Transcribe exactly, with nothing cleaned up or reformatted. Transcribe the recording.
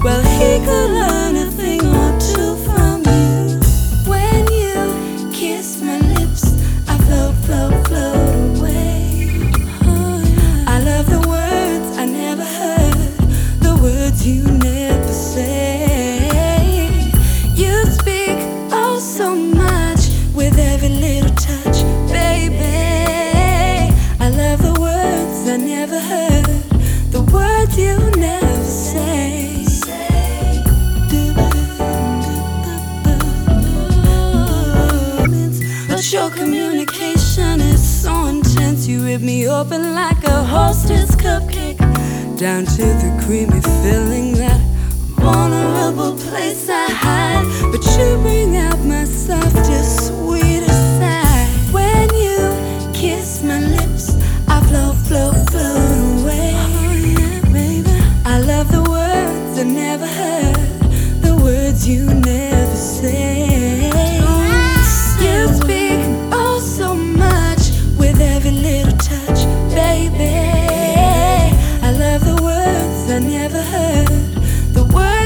Well, he could learn a thing or two from you. When you kiss my lips, I float, float, float away. Oh, yeah. I love the words I never heard, the words you never say. You speak oh so much with every little touch, baby. I love the words I never heard, the words you never say. But your communication is so intense, you rip me open like a hostess cupcake, down to the creamy filling, that vulnerable place I hide. But you bring out my softest, sweetest side. When you kiss my lips, I float, float, float away. Oh yeah, baby. I love the words I never heard, the words you never say. You speak oh so much with every little touch, baby. I love the words I never heard, the words